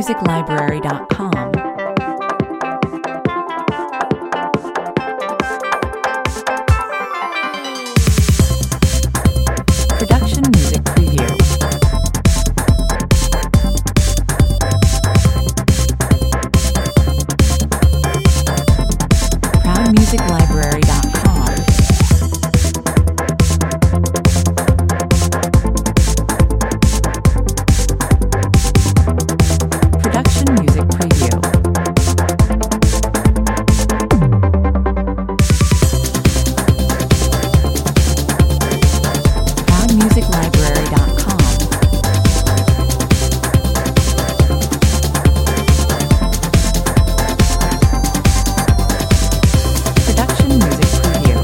ProudMusicLibrary.com. Production Music Preview. ProudMusicLibrary.com. Production Music Preview. ProudMusicLibrary.com. Production Music Preview.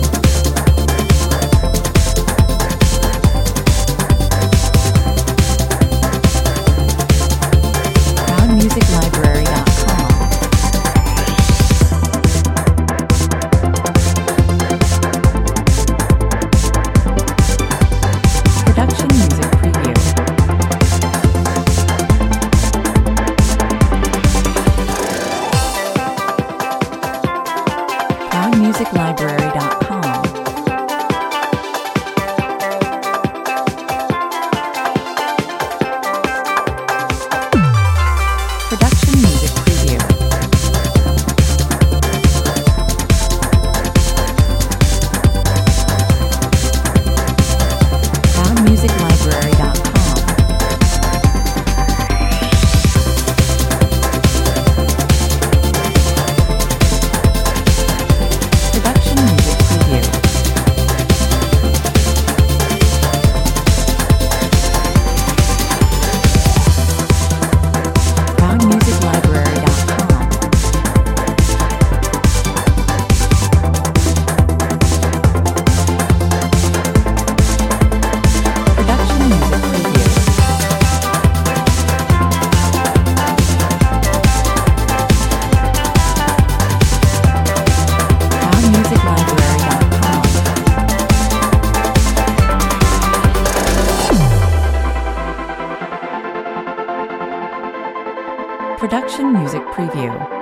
ProudMusicLibrary.com. Production Music Preview. ProudMusicLibrary.com. Production Music Preview. ProudMusicLibrary.com. Production Music Preview. ProudMusicLibrary.com. Production Music Preview. ProudMusicLibrary.com. Production Music Preview.